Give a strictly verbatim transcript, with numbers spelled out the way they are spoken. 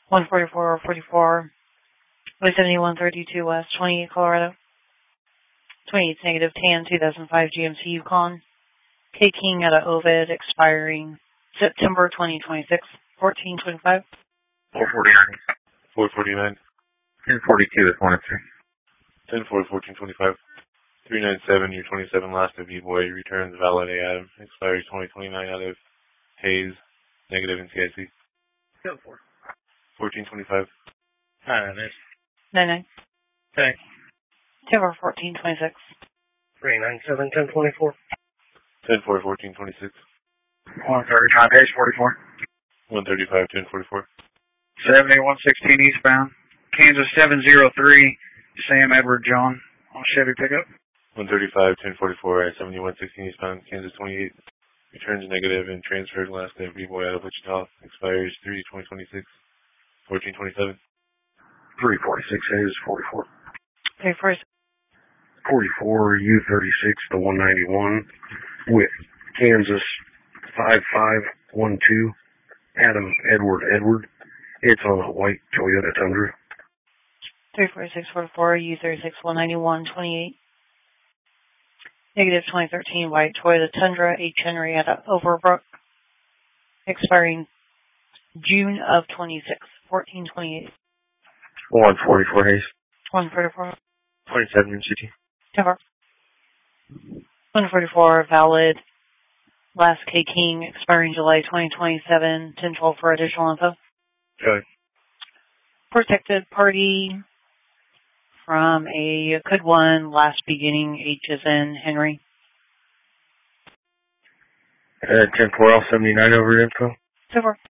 one forty-four forty-four, Y seventy-one thirty-two West, twenty-eight Colorado. twenty-eight negative tan, two thousand five G M C Yukon. K King at a Ovid, expiring September twenty twenty-six, fourteen twenty-five. four forty-nine. four forty-nine. ten forty-two with one and three. ten four, fourteen twenty-five. three ninety-seven, your twenty-seven last of V-Boy, returns valid A Adam, expires twenty twenty-nine out of Hayes, negative in C I C. Go for fourteen twenty-five. Nine on this. nine nine. Okay. ten four, fourteen twenty-six. three ninety-seven, ten twenty-four. ten four, fourteen twenty-six. one thirty-five, Hayes forty-four. one thirty-five, ten forty-four. seventy-one sixteen eastbound. Kansas seven zero three, Sam Edward John on Chevy pickup. one thirty-five, ten forty-four at seventy-one sixteen eastbound, Kansas twenty-eight. Returns negative and transferred last day of V-Boy out of Wichita. Expires three twenty twenty-six. fourteen twenty-seven. three forty-six, Hayes forty-four. three four six. forty-four, U thirty-six to one ninety-one with Kansas five five one two, Adam Edward Edward. It's on a white Toyota Tundra. three four six four four, U thirty-six one ninety-one, twenty-eight. Negative twenty thirteen white Toyota Tundra, H. Henry at Overbrook, expiring June of twenty-six, fourteen twenty-eight. one forty-four, Hayes. one forty-four. twenty-seven in C T. ten four. one forty-four, valid. Last K King, expiring July twenty twenty-seven, ten twelve for additional info. Okay. Protected party from a Could One, last beginning, H is in Henry. Uh, ten four L seventy-nine over info. ten four.